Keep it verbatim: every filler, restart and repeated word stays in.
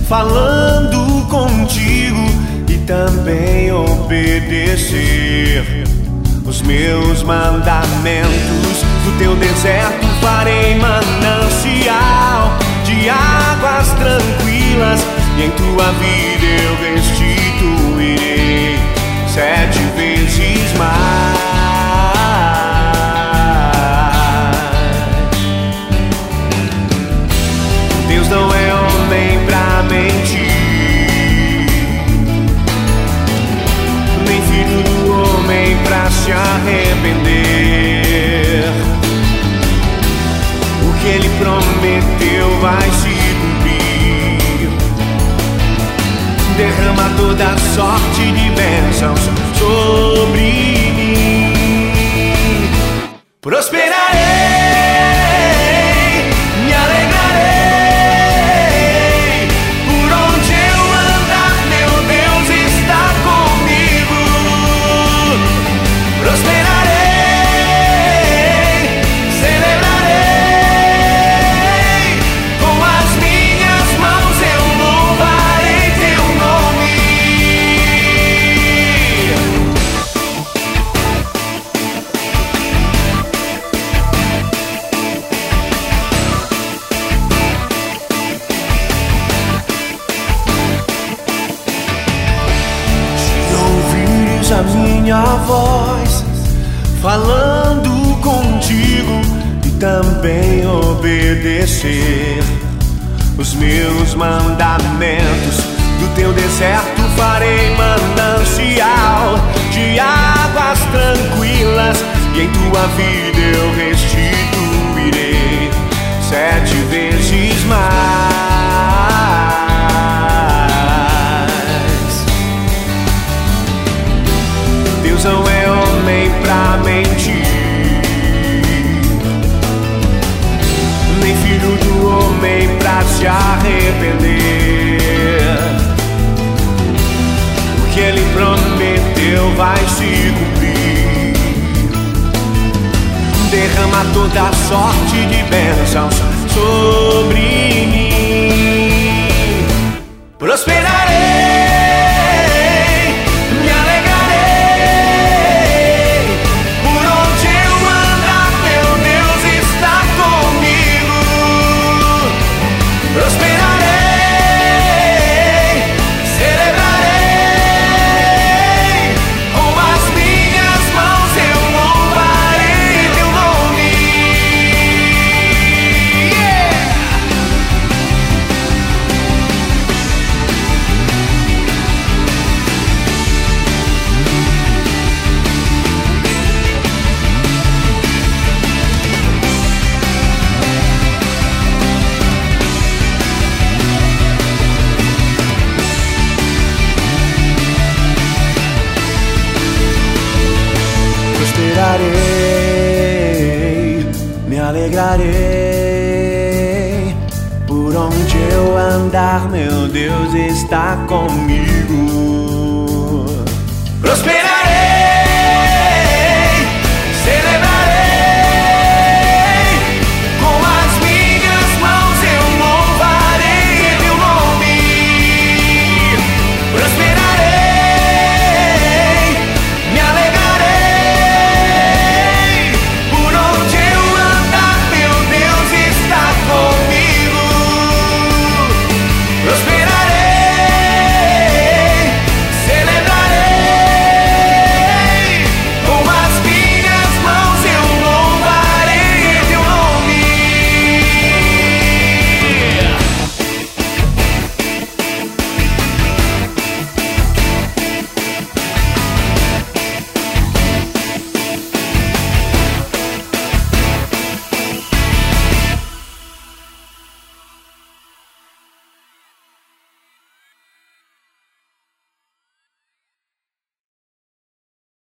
falando contigo e também obedecer os meus mandamentos. Do teu deserto farei manancial de águas tranquilas, e em tua vida eu restituirei sete vezes mais. Deus não é homem pra mentir, nem filho do homem pra se arrepender. O que ele prometeu vai se cumprir. Derrama toda sorte de bênçãos sobre mim. Prosperarei, me alegrarei. Por onde eu andar, meu Deus está comigo. Prosperarei, celebrarei. Com as minhas mãos eu louvarei teu nome. Se ouvires a minha voz falando contigo e também obedecer os meus mandamentos, do teu deserto farei manancial de águas tranquilas, e em tua vida eu restituirei sete vezes mais. Deus não é homem pra mentir, nem filho do homem pra se arrepender. O que ele prometeu vai se cumprir. Derrama toda a sorte de bênçãos sobre mim. Prosperarei, me alegrarei. Por onde eu andar, meu Deus está comigo. Prosperarei, celebrarei. Com as minhas mãos eu louvarei teu nome. Yeah! Prosperarei, me alegrarei. Por onde eu andar, meu Deus está comigo. Prosperarei.